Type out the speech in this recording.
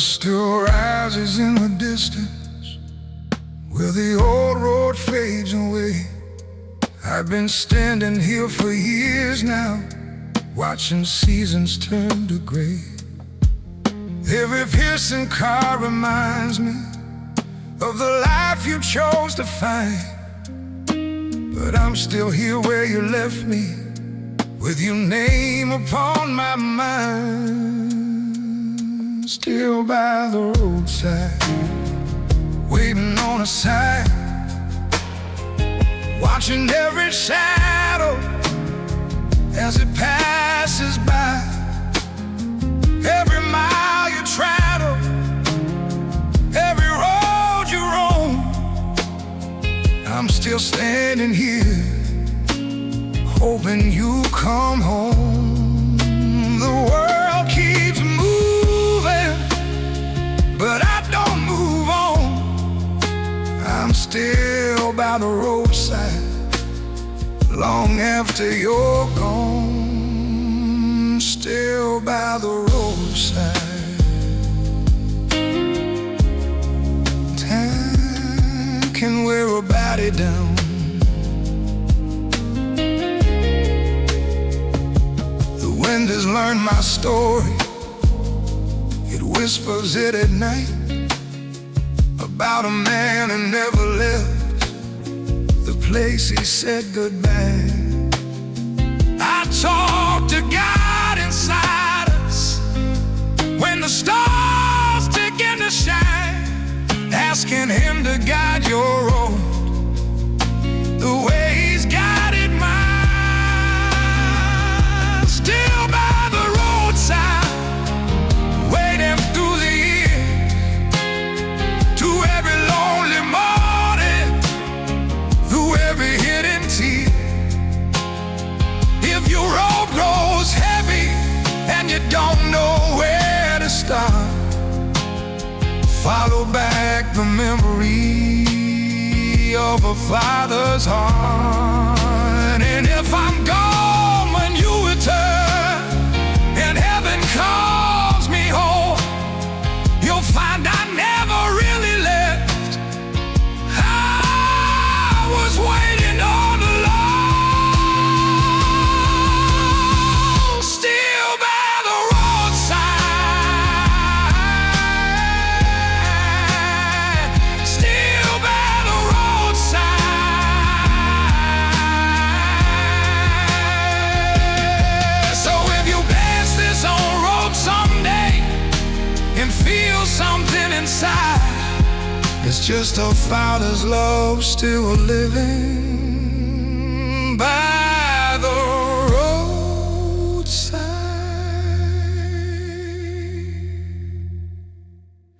still rises in the distance where the old road fades away. I've been standing here for years now, watching seasons turn to gray. Every piercing car reminds me of the life you chose to find, but I'm still here where you left me, with your name upon my mind. Still by the roadside, waiting on a sign, watching every shadow as it passes by. Every mile you travel, every road you roam, I'm still standing here, hoping you come home. The world keeps moving, but I don't move on. I'm still by the roadside, long after you're gone. Still by the roadside. Time can wear a body down. The wind has learned my story. It whispers it at night, about a man who never left the place he said goodbye. I talk to God inside us when the stars begin to shine, asking Him to guide your road the way He's guided mine. Still by the roadside, waiting through the years, to every lonely morning, through every hidden tear. If your road grows heavy and you don't know where to start, follow back the memory of a father's heart. And if I'm gone when you return and heaven calls me home, you'll find I never really left. I was waiting all alone. Still by the roadside, still by the roadside. So if you pass this old road someday and feel something inside, it's just a father's love still living by